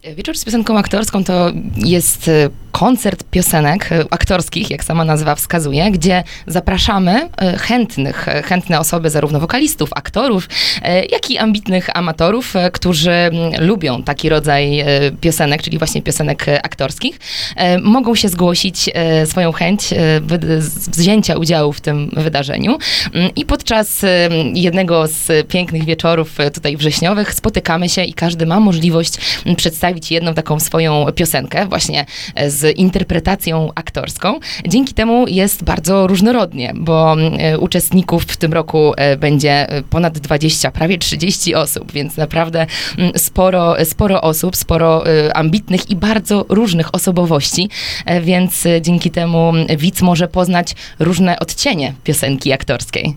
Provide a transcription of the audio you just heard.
Wieczór z piosenką aktorską to jest koncert piosenek aktorskich, jak sama nazwa wskazuje, gdzie zapraszamy chętne osoby, zarówno wokalistów, aktorów, jak i ambitnych amatorów, którzy lubią taki rodzaj piosenek, czyli właśnie piosenek aktorskich. Mogą się zgłosić swoją chęć wzięcia udziału w tym wydarzeniu i podczas jednego z pięknych wieczorów tutaj wrześniowych spotykamy się i każdy ma możliwość przedstawić jedną taką swoją piosenkę właśnie z interpretacją aktorską. Dzięki temu jest bardzo różnorodnie, bo uczestników w tym roku będzie ponad 20, prawie 30 osób, więc naprawdę sporo osób, sporo ambitnych i bardzo różnych osobowości, więc dzięki temu widz może poznać różne odcienie piosenki aktorskiej.